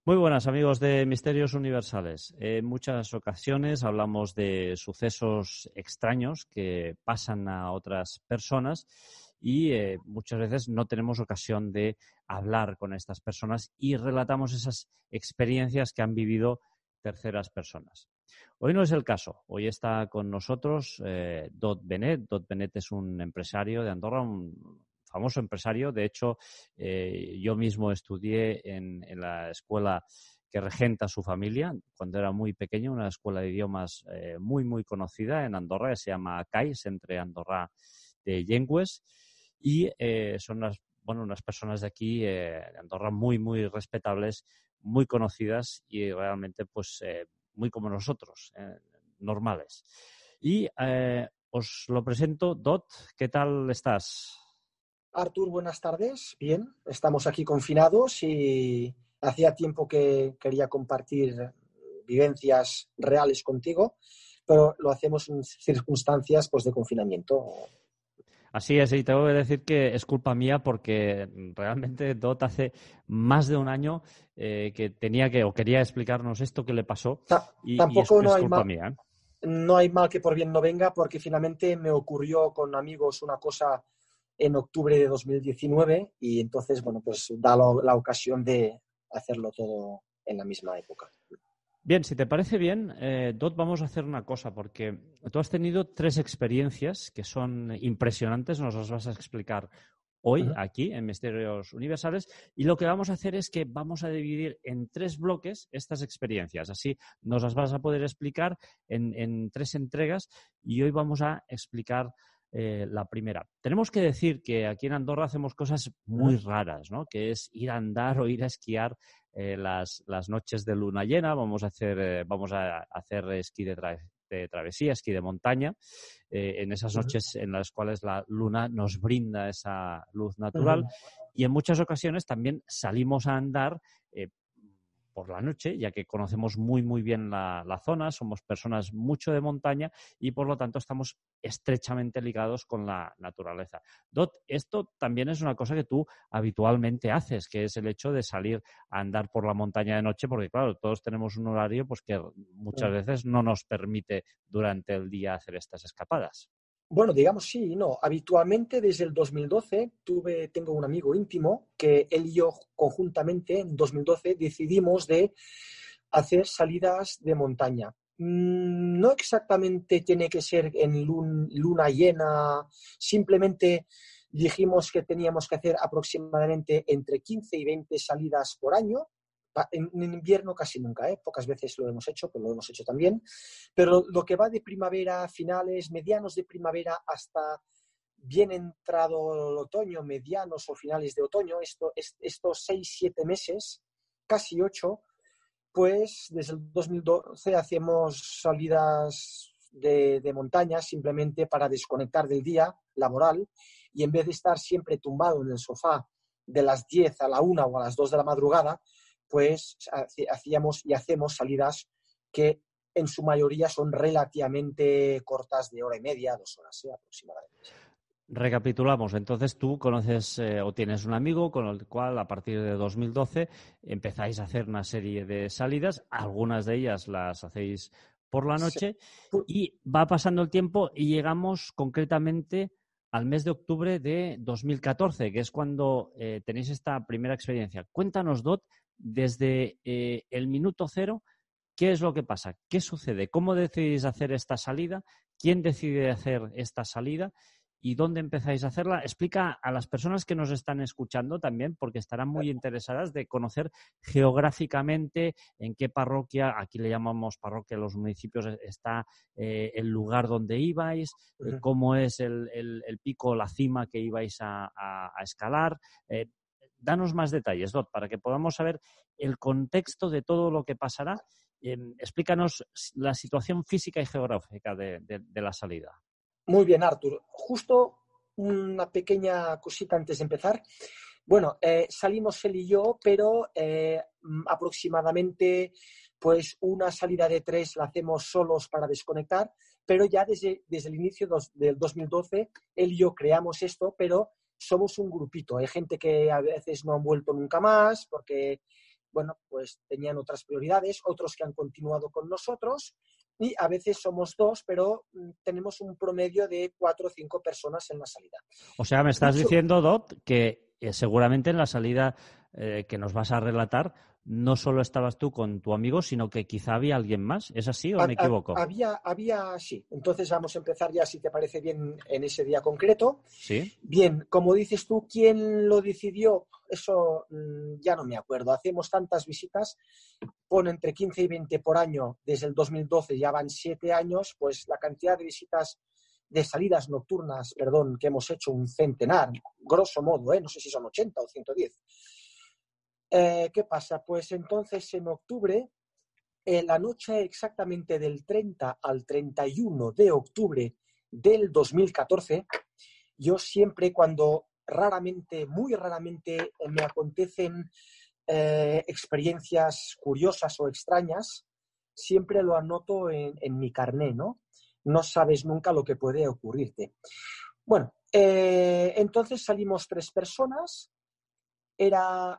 Muy buenas amigos de Misterios Universales. En muchas ocasiones hablamos de sucesos extraños que pasan a otras personas y muchas veces no tenemos ocasión de hablar con estas personas y relatamos esas experiencias que han vivido terceras personas. Hoy no es el caso. Hoy está con nosotros Dot Benet. Dot Benet es un empresario de Andorra, un famoso empresario. De hecho, yo mismo estudié en la escuela que regenta su familia cuando era muy pequeño, una escuela de idiomas muy conocida en Andorra, que se llama CAI, Centre Andorrà de Llengües, y son unas personas de aquí, de Andorra, muy respetables, muy conocidas y realmente pues muy como nosotros, normales. Y os lo presento. Dot, ¿qué tal estás? Artur, buenas tardes. Bien, estamos aquí confinados y hacía tiempo que quería compartir vivencias reales contigo, pero lo hacemos en circunstancias pues, de confinamiento. Así es, y tengo que decir que es culpa mía porque realmente Dot hace más de un año que tenía que o quería explicarnos esto que le pasó y Tampoco es culpa mía, ¿eh? no hay mal que por bien no venga, porque finalmente me ocurrió con amigos una cosa en octubre de 2019 y entonces, bueno, pues da la ocasión de hacerlo todo en la misma época. Bien, si te parece bien, Dot, vamos a hacer una cosa, porque tú has tenido 3 experiencias que son impresionantes, nos las vas a explicar hoy aquí en Misterios Universales, y lo que vamos a hacer es que vamos a dividir en 3 bloques estas experiencias. Así nos las vas a poder explicar en 3 entregas y hoy vamos a explicar la primera. Tenemos que decir que aquí en Andorra hacemos cosas muy raras, ¿no? Que es ir a andar o ir a esquiar las noches de luna llena. Vamos a hacer esquí de travesía, esquí de montaña, en esas noches en las cuales la luna nos brinda esa luz natural, y en muchas ocasiones también salimos a andar por la noche, ya que conocemos muy bien la zona, somos personas mucho de montaña y por lo tanto estamos estrechamente ligados con la naturaleza. Dot, esto también es una cosa que tú habitualmente haces, que es el hecho de salir a andar por la montaña de noche, porque claro, todos tenemos un horario pues que muchas veces no nos permite durante el día hacer estas escapadas. Bueno, digamos sí y no. Habitualmente desde el 2012 tengo un amigo íntimo que él y yo conjuntamente en 2012 decidimos de hacer salidas de montaña. No exactamente tiene que ser en luna llena, simplemente dijimos que teníamos que hacer aproximadamente entre 15 y 20 salidas por año. En invierno casi nunca, pocas veces lo hemos hecho, pero lo hemos hecho también. Pero lo que va de primavera, finales, medianos de primavera hasta bien entrado el otoño, medianos o finales de otoño, estos 6-7 meses, casi 8, pues desde el 2012 hacemos salidas de montaña simplemente para desconectar del día laboral y en vez de estar siempre tumbado en el sofá de las 10 a la 1 o a las 2 de la madrugada, pues hacíamos y hacemos salidas que en su mayoría son relativamente cortas, de hora y media, 2 horas aproximadamente. Recapitulamos. Entonces tú conoces o tienes un amigo con el cual a partir de 2012 empezáis a hacer una serie de salidas. Algunas de ellas las hacéis por la Sí. noche y va pasando el tiempo y llegamos concretamente al mes de octubre de 2014, que es cuando tenéis esta primera experiencia. Cuéntanos, Dot, desde el minuto cero, ¿qué es lo que pasa? ¿Qué sucede? ¿Cómo decidís hacer esta salida? ¿Quién decide hacer esta salida? ¿Y dónde empezáis a hacerla? Explica a las personas que nos están escuchando también, porque estarán muy interesadas de conocer geográficamente en qué parroquia, aquí le llamamos parroquia a los municipios, está el lugar donde ibais, cómo es el pico, la cima que ibais a escalar. Danos más detalles, Dot, para que podamos saber el contexto de todo lo que pasará. Explícanos la situación física y geográfica de la salida. Muy bien, Artur. Justo una pequeña cosita antes de empezar. Bueno, salimos él y yo, pero aproximadamente pues una salida de 3 la hacemos solos para desconectar, pero ya desde el inicio del 2012 él y yo creamos esto, pero somos un grupito. Hay gente que a veces no han vuelto nunca más porque bueno, pues tenían otras prioridades, otros que han continuado con nosotros, y a veces somos 2, pero tenemos un promedio de 4 o 5 personas en la salida. O sea, me estás diciendo, Dot, que seguramente en la salida que nos vas a relatar no solo estabas tú con tu amigo, sino que quizá había alguien más. ¿Es así o me equivoco? Sí. Entonces vamos a empezar ya, si te parece bien, en ese día concreto. Sí. Bien, como dices tú, ¿quién lo decidió? Eso ya no me acuerdo. Hacemos tantas visitas, pone entre 15 y 20 por año. Desde el 2012 ya van 7 años, pues la cantidad de visitas, de salidas nocturnas, que hemos hecho un centenar, grosso modo, no sé si son 80 o 110. ¿Qué pasa? Pues entonces en octubre, la noche exactamente del 30 al 31 de octubre del 2014, yo siempre cuando muy raramente me acontecen experiencias curiosas o extrañas, siempre lo anoto en mi carné, ¿no? No sabes nunca lo que puede ocurrirte. Bueno, entonces salimos 3 personas. Era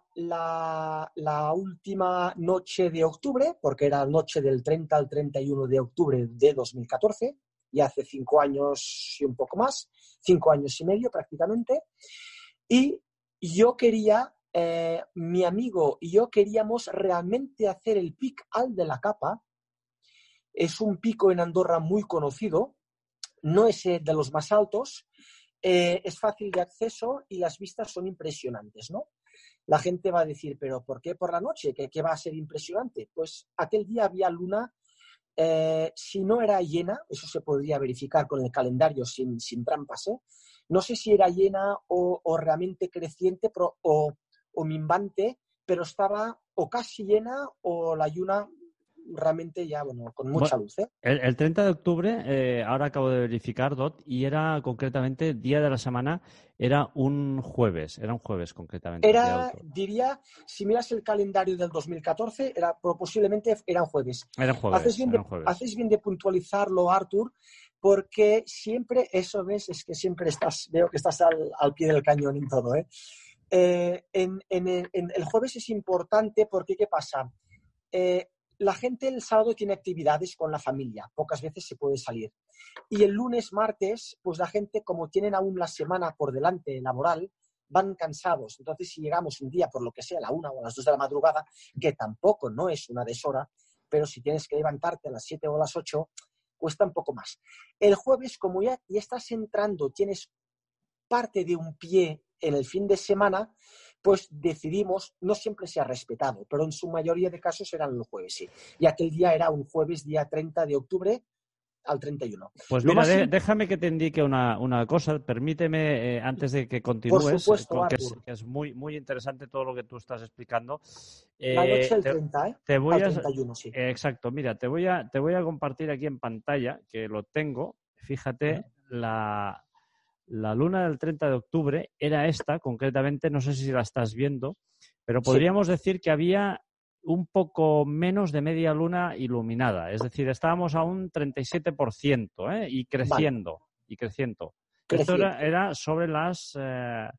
la última noche de octubre, porque era noche del 30 al 31 de octubre de 2014, y hace 5 años y un poco más, 5 años y medio prácticamente. Y yo quería, mi amigo y yo queríamos realmente hacer el Pic Alt de la Capa. Es un pico en Andorra muy conocido, no es de los más altos, es fácil de acceso y las vistas son impresionantes, ¿no? La gente va a decir, ¿pero por qué por la noche? ¿Qué va a ser impresionante? Pues aquel día había luna, si no era llena, eso se podría verificar con el calendario sin trampas, ¿eh? No sé si era llena o realmente creciente o minvante, pero estaba o casi llena o la luna realmente ya, bueno, con mucha luz, ¿eh? El 30 de octubre, ahora acabo de verificar, Dot, y era concretamente, día de la semana, era un jueves concretamente. Diría, si miras el calendario del 2014, posiblemente eran jueves. Eran jueves. Haces bien de puntualizarlo, Artur, porque siempre, eso ves, es que siempre veo que estás al pie del cañón en todo, ¿eh? En el jueves es importante porque, ¿qué pasa? La gente el sábado tiene actividades con la familia, pocas veces se puede salir. Y el lunes, martes, pues la gente, como tienen aún la semana por delante laboral, van cansados. Entonces, si llegamos un día, por lo que sea, a la 1 o a las 2 de la madrugada, que tampoco no es una deshora, pero si tienes que levantarte a las 7 o a las 8, cuesta un poco más. El jueves, como ya estás entrando, tienes parte de un pie en el fin de semana, pues decidimos, no siempre se ha respetado, pero en su mayoría de casos eran los jueves, sí. Y aquel día era un jueves, día 30 de octubre al 31. Pues mira, déjame que te indique una cosa, permíteme, antes de que continúes, por supuesto, que es muy, muy interesante todo lo que tú estás explicando. La noche del 30, ¿eh? Te voy al 31, sí. Exacto, mira, te voy a compartir aquí en pantalla, que lo tengo, fíjate, la luna del 30 de octubre era esta, concretamente, no sé si la estás viendo, pero podríamos decir que había un poco menos de media luna iluminada. Es decir, estábamos a un 37%, y creciendo. Vale. Y creciendo. Esto era sobre las... la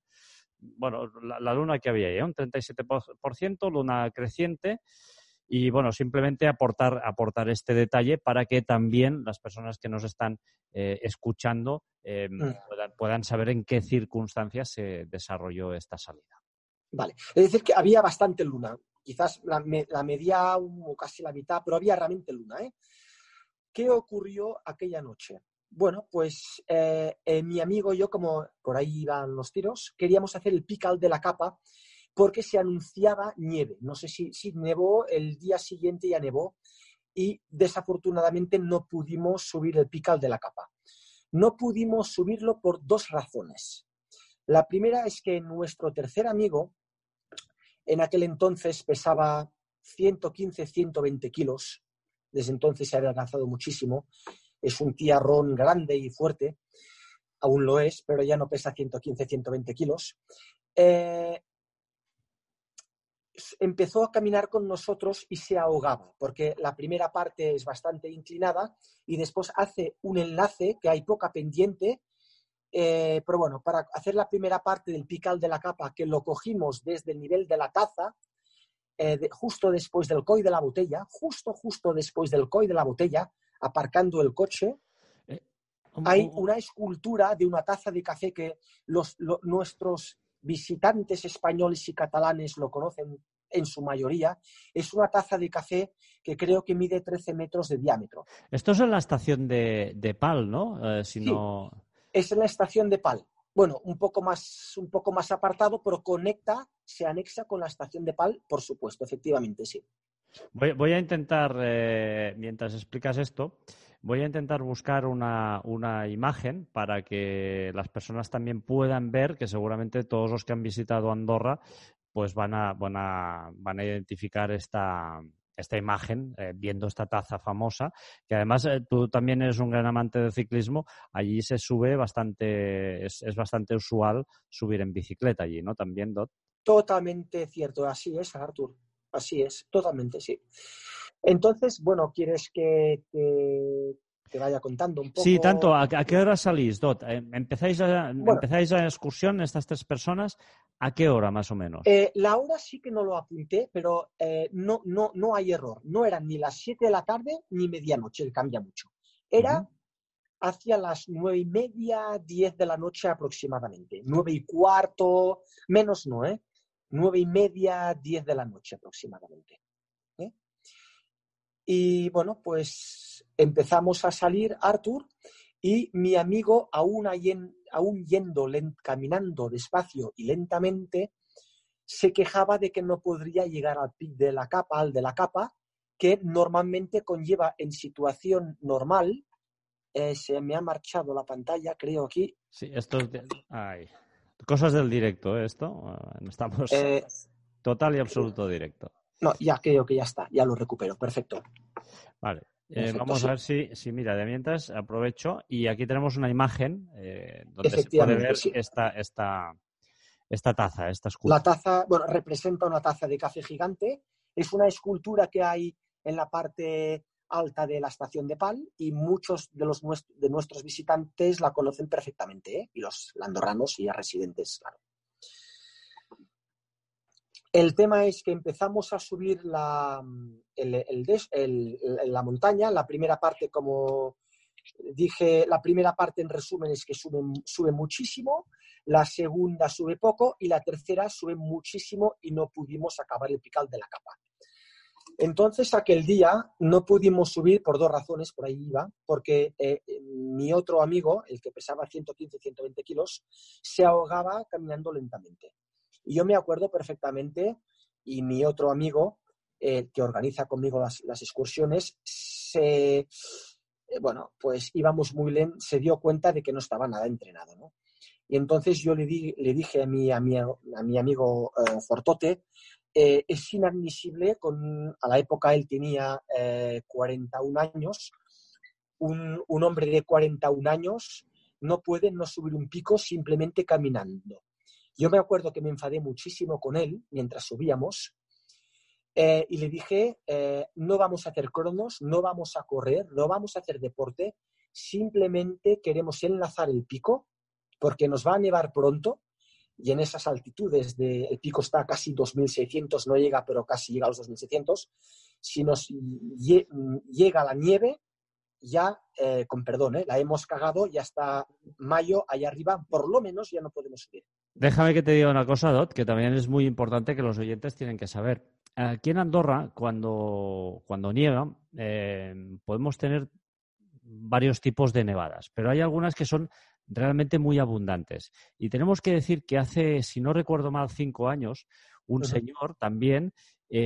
luna que había ahí, un 37%, luna creciente. Y bueno, simplemente aportar este detalle para que también las personas que nos están escuchando puedan saber en qué circunstancias se desarrolló esta salida. Vale, es decir que había bastante luna, quizás la media o casi la mitad, pero había realmente luna, ¿eh? ¿Qué ocurrió aquella noche? Bueno, pues mi amigo y yo, como por ahí iban los tiros, queríamos hacer el Pic Alt de la Capa porque se anunciaba nieve. No sé si nevó, el día siguiente ya nevó y desafortunadamente no pudimos subir el Pic Alt de la Capa. No pudimos subirlo por 2 razones. La primera es que nuestro tercer amigo, en aquel entonces pesaba 115, 120 kilos. Desde entonces se ha adelgazado muchísimo. Es un tiarrón grande y fuerte. Aún lo es, pero ya no pesa 115, 120 kilos. Empezó a caminar con nosotros y se ahogaba, porque la primera parte es bastante inclinada y después hace un enlace que hay poca pendiente. Pero bueno, para hacer la primera parte del Pic Alt de la Capa, que lo cogimos desde el nivel de la taza, justo después del COI de la Botella, justo después del COI de la Botella, aparcando el coche, hay una escultura de una taza de café que nuestros visitantes españoles y catalanes lo conocen en su mayoría. Es una taza de café que creo que mide 13 metros de diámetro. Esto es en la estación de Pal, ¿no? Sí, es en la estación de Pal. Bueno, un poco más apartado, pero se anexa con la estación de Pal, por supuesto, efectivamente, sí. Voy a intentar, mientras explicas esto, voy a intentar buscar una imagen para que las personas también puedan ver que seguramente todos los que han visitado Andorra pues van a identificar esta imagen viendo esta taza famosa, que además tú también eres un gran amante del ciclismo. Allí se sube bastante, es bastante usual subir en bicicleta allí, ¿no? También, Dot. Totalmente cierto, así es, Artur. Así es, totalmente, sí. Entonces, bueno, ¿quieres que te vaya contando un poco? Sí, tanto. ¿A qué hora salís, Dot? ¿Empezáis la excursión, estas 3 personas? ¿A qué hora, más o menos? La hora sí que no lo apunté, pero no hay error. No eran ni las 7 de la tarde ni medianoche, cambia mucho. Era hacia las 9:30, 10 de la noche aproximadamente. 9:15, menos no, 9:30, 10 de la noche aproximadamente. Y bueno, pues empezamos a salir, Artur, y mi amigo, aún caminando despacio y lentamente, se quejaba de que no podría llegar al pic de la capa, al de la capa, que normalmente conlleva en situación normal. Se me ha marchado la pantalla, creo aquí. Sí, esto es cosas del directo, esto. Estamos total y absoluto directo. No, ya creo que ya está, ya lo recupero. Perfecto. Vale. Perfecto, vamos sí. a ver si mira, de mientras aprovecho y aquí tenemos una imagen donde se puede ver sí. esta taza, esta escultura. La taza, bueno, representa una taza de café gigante. Es una escultura que hay en la parte alta de la estación de Pal y muchos de nuestros visitantes la conocen perfectamente, y los andorranos y residentes, claro. El tema es que empezamos a subir la montaña. La primera parte, como dije, la primera parte en resumen es que sube muchísimo, la segunda sube poco y la tercera sube muchísimo y no pudimos acabar el pical de la capa. Entonces aquel día no pudimos subir por 2 razones, por ahí iba, porque mi otro amigo, el que pesaba 115, 120 kilos, se ahogaba caminando lentamente. Y yo me acuerdo perfectamente, y mi otro amigo, que organiza conmigo las excursiones, pues íbamos muy lento, se dio cuenta de que no estaba nada entrenado, ¿no? Y entonces yo le dije a mi amigo Fortote, es inadmisible, a la época él tenía 41 años, un hombre de 41 años no puede no subir un pico simplemente caminando. Yo me acuerdo que me enfadé muchísimo con él mientras subíamos y le dije, no vamos a hacer cronos, no vamos a correr, no vamos a hacer deporte, simplemente queremos enlazar el pico porque nos va a nevar pronto y en esas altitudes el pico está a casi 2.600, no llega, pero casi llega a los 2.600. Si nos llega la nieve, ya, con perdón, la hemos cagado y hasta mayo allá arriba por lo menos ya no podemos subir. Déjame que te diga una cosa, Dot, que también es muy importante que los oyentes tienen que saber. Aquí en Andorra, cuando nieva, podemos tener varios tipos de nevadas, pero hay algunas que son realmente muy abundantes. Y tenemos que decir que hace, si no recuerdo mal, 5 años, un señor también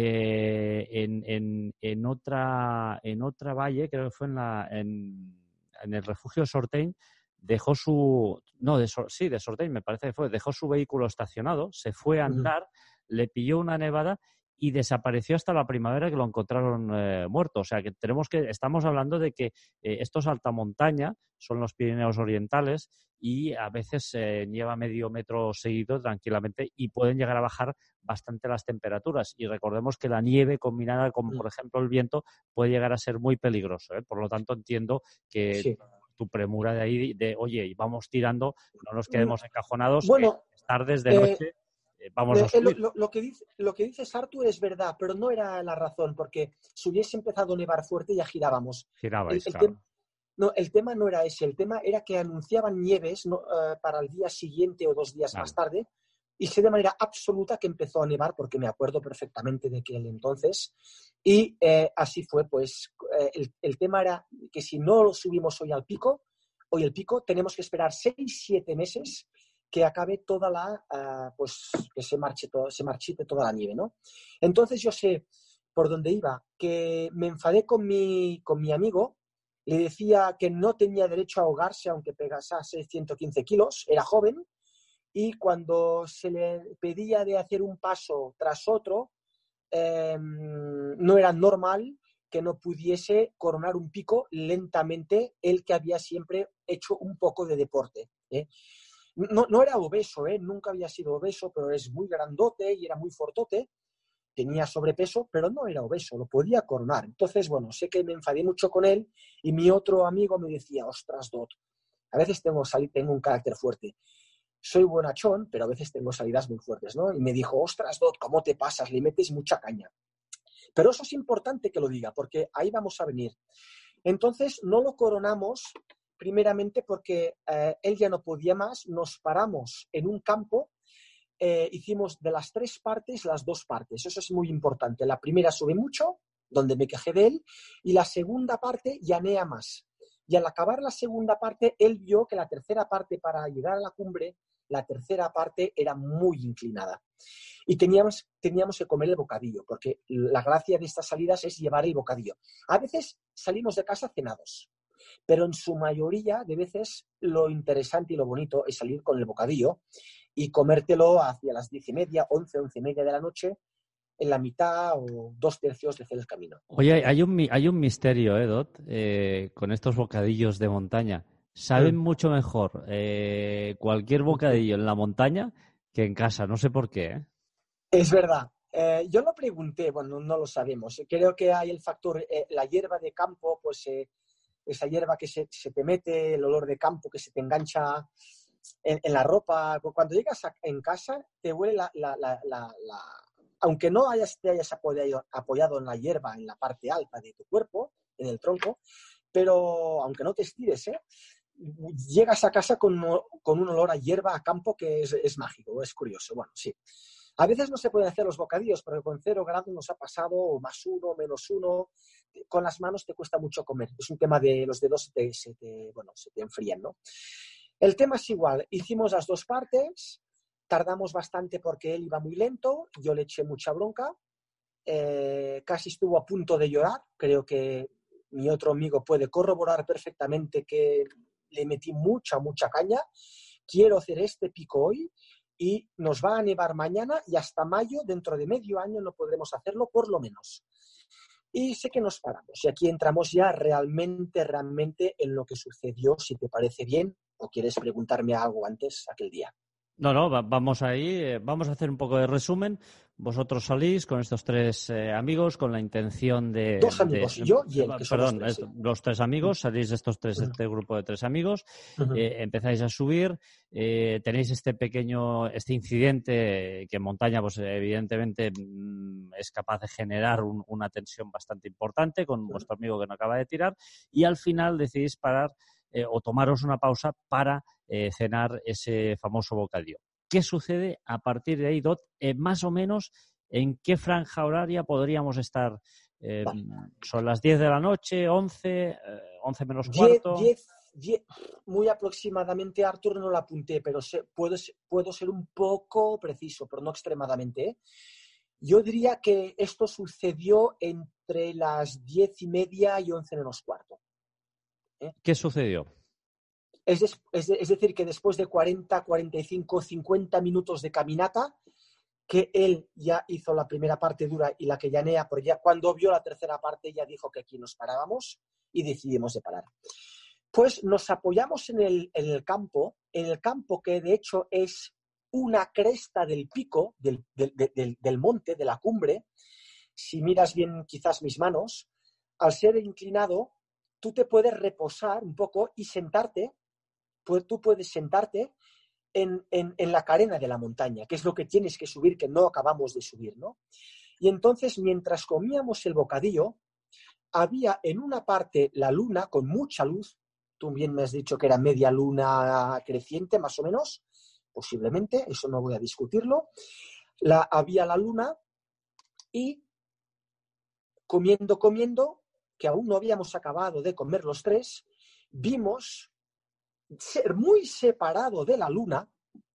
en otra valle, creo que fue en el refugio de Sorteñ, dejó de Sorteñ me parece que fue, dejó su vehículo estacionado, se fue a andar, le pilló una nevada y desapareció hasta la primavera, que lo encontraron muerto. O sea, que estamos hablando de que esto es alta montaña, son los Pirineos Orientales y a veces nieva medio metro seguido tranquilamente y pueden llegar a bajar bastante las temperaturas. Y recordemos que la nieve combinada con, por ejemplo, el viento puede llegar a ser muy peligroso. Por lo tanto, entiendo que sí, tu premura de ahí, oye, vamos tirando, no nos quedemos encajonados, bueno, es tardes de noche. vamos a subir. Lo que dices, Artur, es verdad, pero no era la razón, porque si hubiese empezado a nevar fuerte ya girábamos. Girabais, claro. No, el tema no era ese, el tema era que anunciaban nieves para el día siguiente o 2 días más tarde, y sé de manera absoluta que empezó a nevar, porque me acuerdo perfectamente de aquel entonces, y así fue, pues el tema era que si no lo subimos hoy el pico, tenemos que esperar 6-7 meses que acabe toda pues que se marchite toda la nieve, ¿no? Entonces yo sé por dónde iba, que me enfadé con mi amigo. Le decía que no tenía derecho a ahogarse aunque pesase 115 kilos, era joven, y cuando se le pedía de hacer un paso tras otro, no era normal que no pudiese coronar un pico lentamente, él que había siempre hecho un poco de deporte. No era obeso, nunca había sido obeso, pero es muy grandote y era muy fortote. Tenía sobrepeso, pero no era obeso, lo podía coronar. Entonces, bueno, sé que me enfadé mucho con él y mi otro amigo me decía, ostras, Dot, a veces tengo un carácter fuerte. Soy bonachón, pero a veces tengo salidas muy fuertes, ¿no? Y me dijo, ostras, Dot, ¿cómo te pasas? Le metes mucha caña. Pero eso es importante que lo diga, porque ahí vamos a venir. Entonces, no lo coronamos primeramente porque él ya no podía más, nos paramos en un campo. Hicimos de las 3 partes las 2 partes. Eso es muy importante. La primera sube mucho, donde me quejé de él, y la segunda parte llanea más. Y al acabar la segunda parte, él vio que la tercera parte, para llegar a la cumbre, la tercera parte era muy inclinada. Y teníamos que comer el bocadillo, porque la gracia de estas salidas es llevar el bocadillo. A veces salimos de casa cenados, pero en su mayoría de veces lo interesante y lo bonito es salir con el bocadillo y comértelo hacia las 10:30, 11:30 de la noche, en la mitad o 2/3 de hacer el camino. Oye, hay un misterio, Dot, con estos bocadillos de montaña. Saben mucho mejor cualquier bocadillo en la montaña que en casa, no sé por qué, ¿eh? Es verdad. Yo lo pregunté, bueno, no lo sabemos. Creo que hay el factor, la hierba de campo, pues esa hierba que se te mete, el olor de campo que se te engancha en la ropa. Cuando llegas en casa, te huele aunque no te hayas apoyado en la hierba, en la parte alta de tu cuerpo, en el tronco, pero aunque no te estires, llegas a casa con un olor a hierba, a campo, que es mágico, es curioso. Bueno, sí. A veces no se pueden hacer los bocadillos, pero con 0 grados nos ha pasado, o +1, -1. Con las manos te cuesta mucho comer. Es un tema de los dedos, se te enfrían, ¿no? El tema es igual. Hicimos las 2 partes, tardamos bastante porque él iba muy lento, yo le eché mucha bronca, casi estuvo a punto de llorar. Creo que mi otro amigo puede corroborar perfectamente que le metí mucha caña. Quiero hacer este pico hoy y nos va a nevar mañana, y hasta mayo, dentro de medio año, no podremos hacerlo, por lo menos. Y sé que nos paramos. Y aquí entramos ya realmente en lo que sucedió, si te parece bien, o quieres preguntarme algo antes aquel día. No, vamos ahí, vamos a hacer un poco de resumen. Vosotros salís con estos 3 amigos con la intención de... 2 amigos, yo y él, que somos perdón, 3, sí. los 3 amigos, salís de este grupo de 3 amigos, empezáis a subir, tenéis este incidente que en montaña, pues evidentemente es capaz de generar una tensión bastante importante con vuestro amigo que no acaba de tirar, y al final decidís parar o tomaros una pausa para cenar ese famoso bocadillo. ¿Qué sucede a partir de ahí, Dot? Más o menos, ¿en qué franja horaria podríamos estar? ¿Son las 10 de la noche, 11, 11 menos cuarto? 10, muy aproximadamente, Artur, no lo apunté, pero puedo ser un poco preciso, pero no extremadamente. Yo diría que esto sucedió entre las 10:30 y 11 menos cuarto. ¿Qué sucedió? Es decir, que después de 40, 45, 50 minutos de caminata, que él ya hizo la primera parte dura y la que llanea, porque ya cuando vio la tercera parte ya dijo que aquí nos parábamos y decidimos de parar. Pues nos apoyamos en el campo que de hecho es una cresta del pico, del monte, de la cumbre. Si miras bien quizás mis manos, al ser inclinado, tú te puedes reposar un poco y sentarte. Tú puedes sentarte en la carena de la montaña, que es lo que tienes que subir, que no acabamos de subir, ¿no? Y entonces, mientras comíamos el bocadillo, había en una parte la luna con mucha luz. Tú bien me has dicho que era media luna creciente, más o menos, posiblemente, eso no voy a discutirlo. Había la luna y comiendo, que aún no habíamos acabado de comer los tres, vimos ser muy separado de la luna,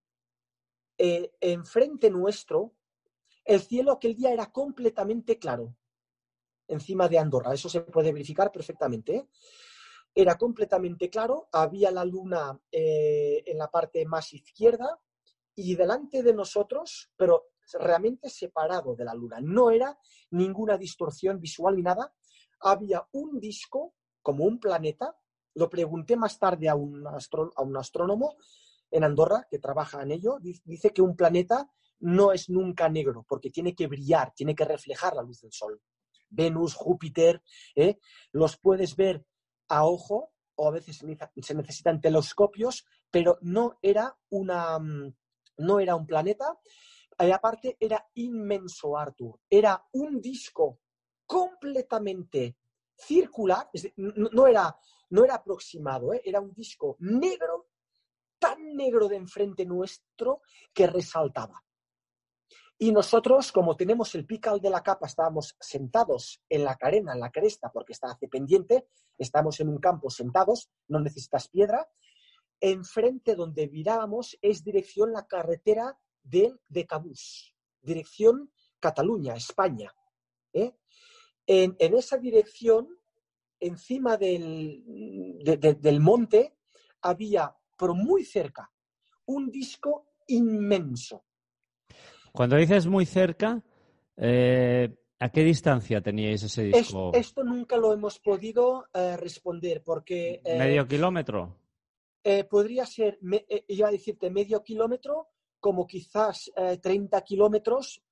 enfrente nuestro, el cielo aquel día era completamente claro, encima de Andorra. Eso se puede verificar perfectamente, ¿eh? Era completamente claro, había la luna en la parte más izquierda y delante de nosotros, pero realmente separado de la luna. No era ninguna distorsión visual ni nada. Había un disco, como un planeta. Lo pregunté más tarde a un astrónomo en Andorra que trabaja en ello. Dice que un planeta no es nunca negro, porque tiene que brillar, tiene que reflejar la luz del Sol. Venus, Júpiter, los puedes ver a ojo, o a veces se necesitan telescopios, pero no era un planeta. Aparte, era inmenso, Arthur. Era un disco completamente circular, no era aproximado, era un disco negro, tan negro de enfrente nuestro que resaltaba. Y nosotros, como tenemos el pical de la capa, estábamos sentados en la carena, en la cresta, porque está hacia pendiente, estamos en un campo sentados, no necesitas piedra. Enfrente donde mirábamos es dirección la carretera de Cabús, dirección Cataluña, España. En esa dirección, encima del monte, había, pero muy cerca, un disco inmenso. Cuando dices muy cerca, ¿a qué distancia teníais ese disco? Esto nunca lo hemos podido responder porque... ¿Medio kilómetro? Podría ser, iba a decirte medio kilómetro, como quizás 30 kilómetros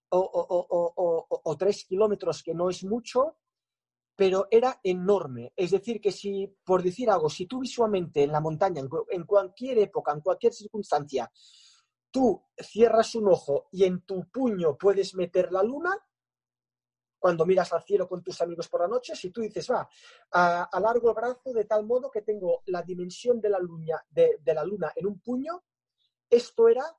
o 3 kilómetros, que no es mucho, pero era enorme. Es decir, que si, por decir algo, si tú visualmente en la montaña, en cualquier época, en cualquier circunstancia, tú cierras un ojo y en tu puño puedes meter la luna, cuando miras al cielo con tus amigos por la noche, si tú dices, alargo el brazo de tal modo que tengo la dimensión de la luna en un puño, esto era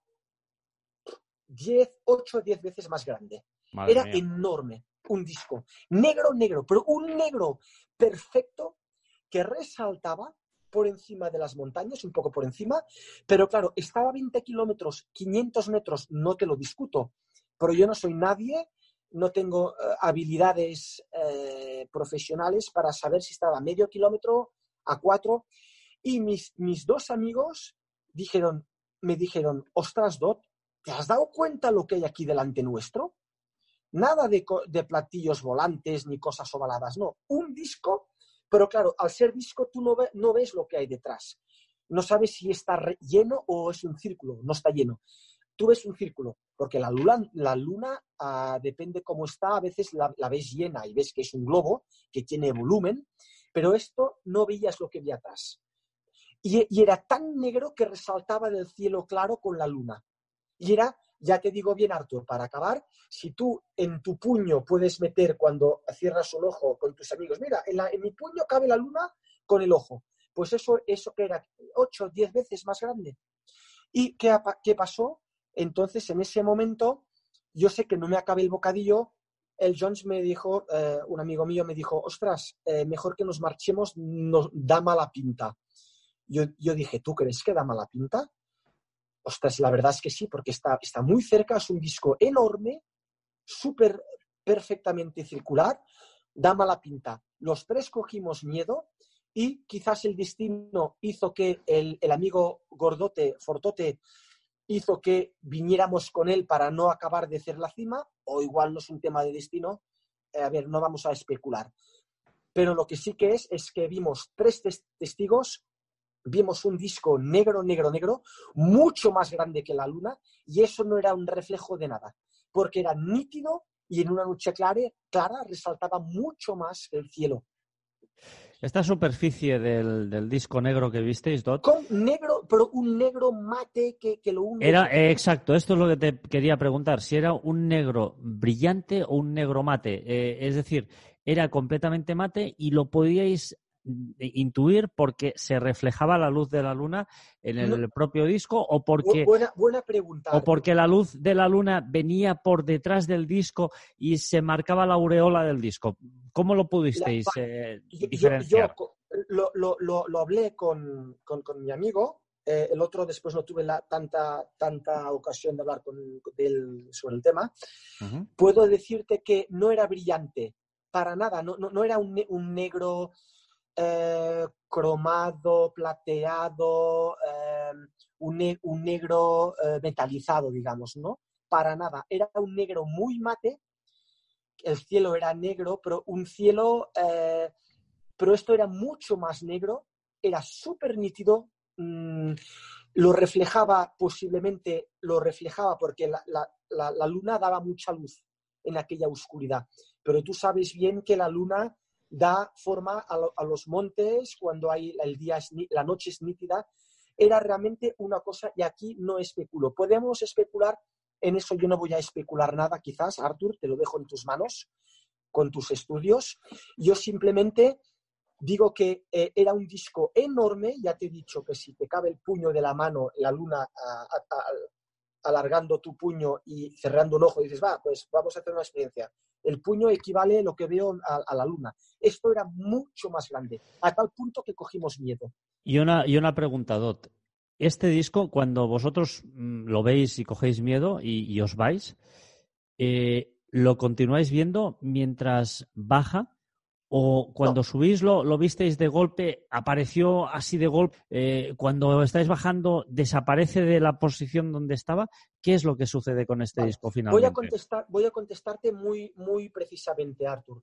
8 o 10 veces más grande. Madre Era mía. enorme, un disco. Negro, pero un negro perfecto que resaltaba por encima de las montañas, un poco por encima, pero claro, estaba a 20 kilómetros, 500 metros, no te lo discuto, pero yo no soy nadie, no tengo habilidades profesionales para saber si estaba a medio kilómetro, a 4, y mis dos amigos me dijeron, ostras, Dot, ¿te has dado cuenta lo que hay aquí delante nuestro? Nada de platillos volantes ni cosas ovaladas, no, un disco, pero claro, al ser disco tú no ves lo que hay detrás, no sabes si está lleno o es un círculo, no está lleno. Tú ves un círculo, porque la luna depende cómo está, a veces la ves llena y ves que es un globo que tiene volumen, pero esto no veías lo que había atrás. Y era tan negro que resaltaba del cielo claro con la luna. Y era, ya te digo bien, Artur, para acabar, si tú en tu puño puedes meter, cuando cierras un ojo con tus amigos, mira, en mi puño cabe la luna con el ojo, pues eso que era 8 o 10 veces más grande. ¿Y qué pasó? Entonces, en ese momento, yo sé que no me acabé el bocadillo. El Jones me dijo, un amigo mío me dijo, ostras, mejor que nos marchemos, nos da mala pinta. Yo dije, ¿tú crees que da mala pinta? Ostras, la verdad es que sí, porque está muy cerca, es un disco enorme, súper perfectamente circular, da mala pinta. Los tres cogimos miedo y quizás el destino hizo que el amigo gordote, fortote, hizo que viniéramos con él para no acabar de hacer la cima, o igual no es un tema de destino, a ver, no vamos a especular. Pero lo que sí que es que vimos 3 testigos, vimos un disco negro, mucho más grande que la luna, y eso no era un reflejo de nada, porque era nítido y en una noche clara resaltaba mucho más el cielo. Esta superficie del disco negro que visteis, Dot, Con negro, pero un negro mate que lo hunde. era exacto, esto es lo que te quería preguntar, si era un negro brillante o un negro mate. Es decir, era completamente mate y lo podíais intuir porque se reflejaba la luz de la luna en No, el propio disco o porque, buena pregunta, o Artur. porque la luz de la luna venía por detrás del disco y se marcaba la aureola del disco. ¿Cómo lo pudisteis diferenciar? Yo lo hablé con mi amigo. El otro después no tuve tanta ocasión de hablar con él sobre el tema. Uh-huh. Puedo decirte que no era brillante, para nada. No era un negro cromado, plateado, un negro metalizado, digamos, ¿no? Para nada. Era un negro muy mate. El cielo era negro, pero un cielo... pero esto era mucho más negro, era súper nítido, lo reflejaba porque la luna daba mucha luz en aquella oscuridad, pero tú sabes bien que la luna da forma a los montes cuando la noche es nítida. Era realmente una cosa, y aquí no especulo. Podemos especular en eso, yo no voy a especular nada, quizás, Artur, te lo dejo en tus manos, con tus estudios. Yo simplemente digo que era un disco enorme, ya te he dicho que si te cabe el puño de la mano, la luna alargando tu puño y cerrando un ojo, dices, pues vamos a hacer una experiencia. El puño equivale a lo que veo a la luna. Esto era mucho más grande, a tal punto que cogimos miedo. Y una pregunta, Dot. Este disco, cuando vosotros lo veis y cogéis miedo y os vais, ¿lo continuáis viendo mientras baja? ¿O cuando subís lo visteis de golpe, apareció así de golpe? Cuando estáis bajando, ¿desaparece de la posición donde estaba? ¿Qué es lo que sucede con este disco finalmente? Voy a contestarte muy, muy precisamente, Artur.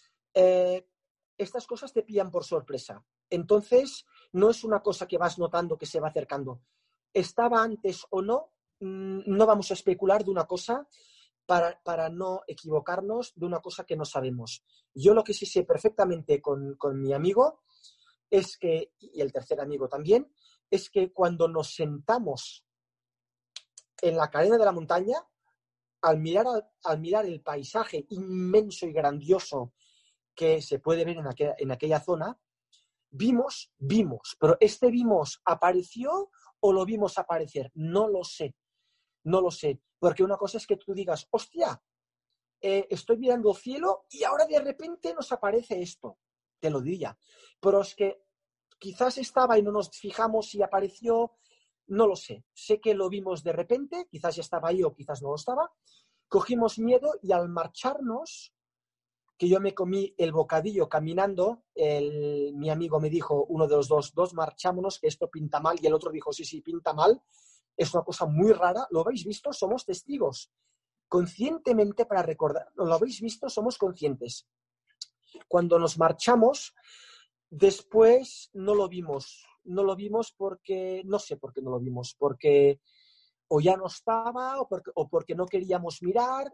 Estas cosas te pillan por sorpresa. Entonces, no es una cosa que vas notando que se va acercando. ¿Estaba antes o no? No vamos a especular de una cosa para no equivocarnos de una cosa que no sabemos. Yo lo que sí sé perfectamente con mi amigo es que, y el tercer amigo también, es que cuando nos sentamos en la cadena de la montaña, al mirar el paisaje inmenso y grandioso que se puede ver en aquella zona, vimos, pero este vimos apareció o lo vimos aparecer, no lo sé, porque una cosa es que tú digas, hostia, estoy mirando el cielo y ahora de repente nos aparece esto, te lo diría, pero es que quizás estaba y no nos fijamos y apareció, no lo sé, sé que lo vimos de repente, quizás ya estaba ahí o quizás no lo estaba, cogimos miedo y al marcharnos, que yo me comí el bocadillo caminando, mi amigo me dijo, uno de los dos, marchámonos, que esto pinta mal, y el otro dijo, sí, pinta mal, es una cosa muy rara, ¿lo habéis visto? Somos testigos. Conscientemente, para recordar, ¿lo habéis visto? Somos conscientes. Cuando nos marchamos, después no lo vimos porque, no sé por qué no lo vimos, porque o ya no estaba o porque no queríamos mirar.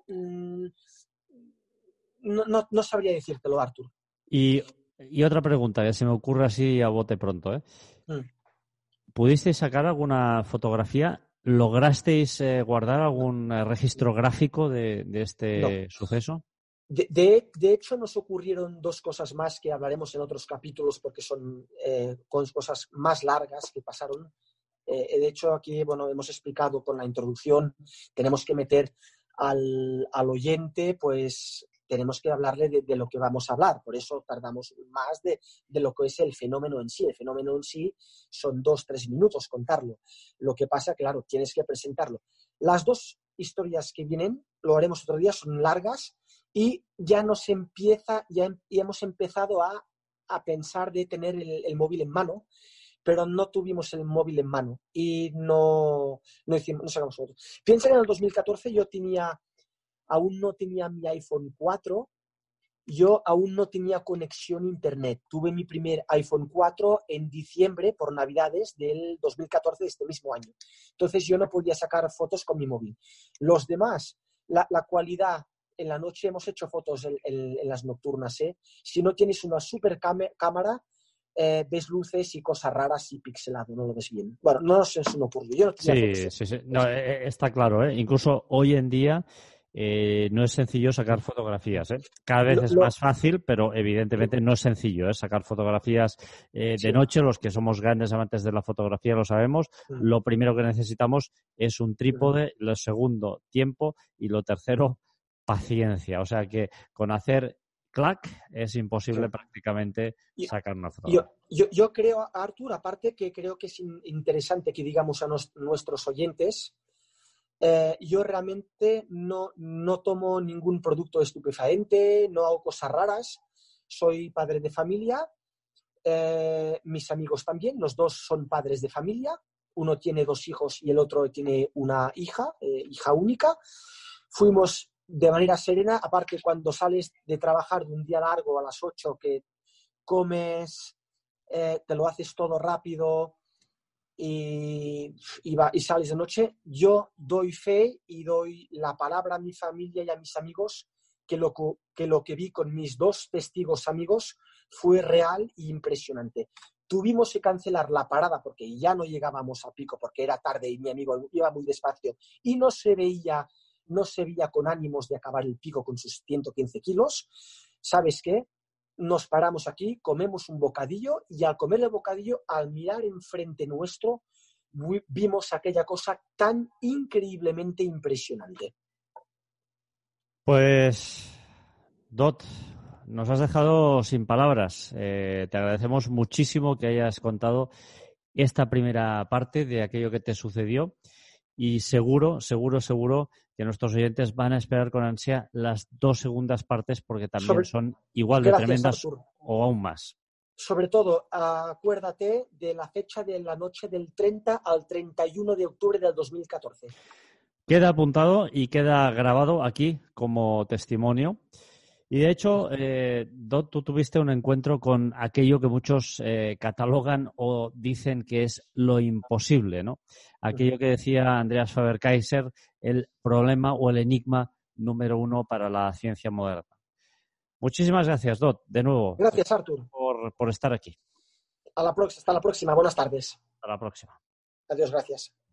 No sabría decírtelo, Artur. Y otra pregunta que se me ocurre así a bote pronto, ¿eh? ¿Pudisteis sacar alguna fotografía? ¿Lograsteis guardar algún registro gráfico de este suceso? De hecho, nos ocurrieron dos cosas más que hablaremos en otros capítulos porque son cosas más largas que pasaron. De hecho, aquí hemos explicado con la introducción, tenemos que meter al oyente, pues tenemos que hablarle de lo que vamos a hablar. Por eso tardamos más de lo que es el fenómeno en sí. El fenómeno en sí son 2-3 minutos contarlo. Lo que pasa, claro, tienes que presentarlo. Las dos historias que vienen, lo haremos otro día, son largas y ya hemos empezado a pensar de tener el móvil en mano, pero no tuvimos el móvil en mano y no sacamos fotos. Piensa que en el 2014 yo aún no tenía mi iPhone 4, yo aún no tenía conexión a internet. Tuve mi primer iPhone 4 en diciembre por Navidades del 2014, de este mismo año. Entonces yo no podía sacar fotos con mi móvil. Los demás, la cualidad en la noche hemos hecho fotos en las nocturnas, ¿eh? Si no tienes una super cámara, ves luces y cosas raras y pixelado, no lo ves bien. Bueno, no sé si no ocurrió. Yo no tenía Sí, sí, sí. No, está claro, ¿eh? Incluso hoy en día no es sencillo sacar fotografías, ¿eh? Cada vez es más fácil, pero evidentemente no es sencillo, ¿eh? Sacar fotografías de noche. Los que somos grandes amantes de la fotografía lo sabemos. Lo primero que necesitamos es un trípode, lo segundo, tiempo, y lo tercero, paciencia. O sea que con hacer clac es imposible prácticamente sacar una fotografía. Yo creo, Artur, aparte que creo que es interesante que digamos a nuestros oyentes, yo realmente no tomo ningún producto estupefaciente, no hago cosas raras, soy padre de familia, mis amigos también, los dos son padres de familia, uno tiene 2 hijos y el otro tiene una hija, hija única. Fuimos de manera serena, aparte cuando sales de trabajar de un día largo a las 8 que comes, te lo haces todo rápido y sales de noche, yo doy fe y doy la palabra a mi familia y a mis amigos que lo que vi con mis 2 testigos amigos fue real e impresionante. Tuvimos que cancelar la parada porque ya no llegábamos a pico porque era tarde y mi amigo iba muy despacio y no se veía con ánimos de acabar el pico con sus 115 kilos. ¿Sabes qué? Nos paramos aquí, comemos un bocadillo y al comer el bocadillo, al mirar enfrente nuestro, vimos aquella cosa tan increíblemente impresionante. Pues, Dot, nos has dejado sin palabras. Te agradecemos muchísimo que hayas contado esta primera parte de aquello que te sucedió y seguro que nuestros oyentes van a esperar con ansia las 2 segundas partes porque también son igual de tremendas, Artur, o aún más. Sobre todo, acuérdate de la fecha de la noche del 30 al 31 de octubre del 2014. Queda apuntado y queda grabado aquí como testimonio. Y de hecho, Dot, tú tuviste un encuentro con aquello que muchos catalogan o dicen que es lo imposible, ¿no? Aquello que decía Andreas Faber-Kaiser, el problema o el enigma número 1 para la ciencia moderna. Muchísimas gracias, Dot, de nuevo. Gracias, Artur. Por estar aquí. Hasta la próxima. Buenas tardes. Hasta la próxima. Adiós, gracias.